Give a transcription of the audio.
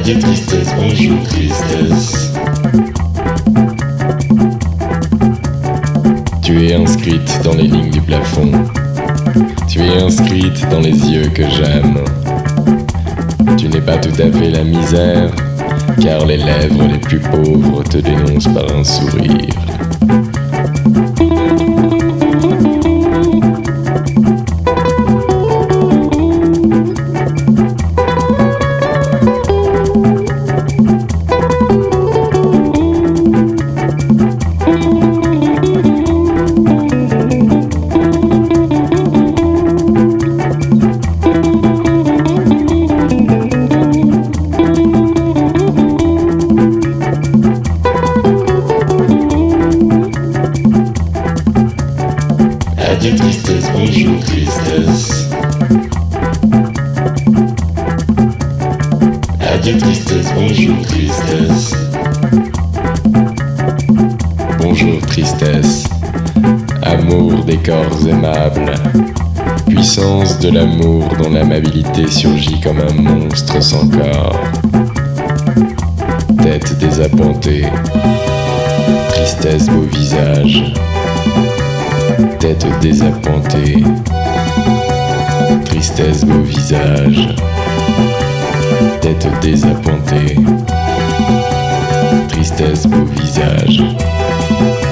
Adieu tristesse, bonjour tristesse. Tu es inscrite dans les lignes du plafond. Tu es inscrite dans les yeux que j'aime. Tu n'es pas tout à fait la misère, car les lèvres les plus pauvres te dénoncent par un sourire. Adieu tristesse, bonjour tristesse. Adieu tristesse, bonjour tristesse. Bonjour tristesse, amour des corps aimables, puissance de l'amour dont l'amabilité surgit comme un monstre sans corps. Tête désappointée, tristesse beau visage. Tête désappointée, tristesse beau visage. Tête désappointée, tristesse beau visage.